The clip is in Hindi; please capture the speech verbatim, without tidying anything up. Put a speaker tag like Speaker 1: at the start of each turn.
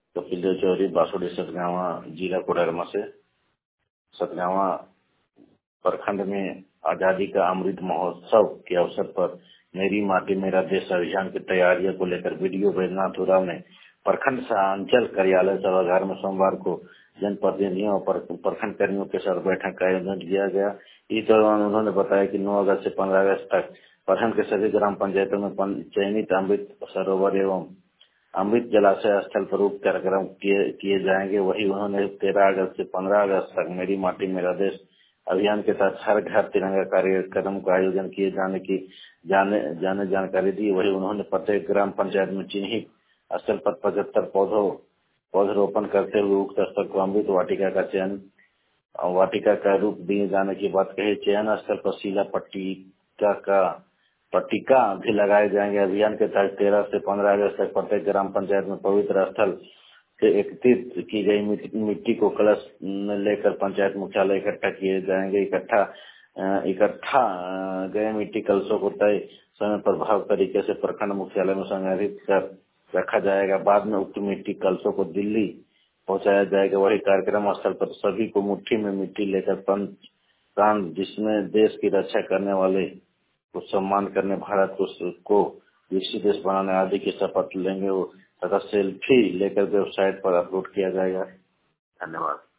Speaker 1: कपिल देव चौधरी, बासुड़ी सतगावा, जिला कोडरमा से। सतगावा प्रखंड में आजादी का अमृत महोत्सव के अवसर पर मेरी माटी मेरा देश अभियान की तैयारियों को लेकर वीडियो बैजनाथ उरांव ने प्रखंड अंचल कार्यालय सभागार में सोमवार को जनप्रतिनिधियों और प्रखंड कर्मियों के साथ बैठक का आयोजन किया गया। इस दौरान उन्होंने बताया कि नौ अगस्त से पंद्रह अगस्त तक प्रखंड के सभी ग्राम पंचायतों में चयनित अमृत सरोवर एवं अमृत जलाशय स्थल पर उप कार्यक्रम किए किए जाएंगे। वही उन्होंने तेरह अगस्त से पंद्रह अगस्त तक मेरी माटी मेरा देश अभियान के तहत हर घर तिरंगा कार्यक्रम का आयोजन किए जाने की जाने जाने जानकारी दी। वही उन्होंने प्रत्येक ग्राम पंचायत में चिन्हित स्थल पर पचहत्तर पौधों पौधरोपण करते हुए उक्त स्थल को अमृत वाटिका का चयन वाटिका का रूप दिए जाने की बात कही। चयन स्थल पर शिला पट्टिका का पट्टिका भी लगाए जाएंगे। अभियान के तहत तेरह से पंद्रह अगस्त तक प्रत्येक ग्राम पंचायत में पवित्र स्थल से एकत्रित की गई मिट्टी को कलश में लेकर पंचायत मुख्यालय इकट्ठा किए जाएंगे। इकट्ठा इकट्ठा गए मिट्टी कलशों को तय समय प्रभाव तरीके से प्रखंड मुख्यालय में संग्रहित कर रखा जाएगा। बाद में उक्त मिट्टी कलशों को दिल्ली पहुंचाया जाएगा। वही कार्यक्रम स्थल पर सभी को मुट्ठी में मिट्टी लेकर पंच प्राण जिसमें देश की रक्षा करने वाले को सम्मान करने, भारत को, को विकसित देश बनाने आदि की शपथ लेंगे तथा सेल्फी लेकर वेबसाइट पर अपलोड किया जाएगा। धन्यवाद।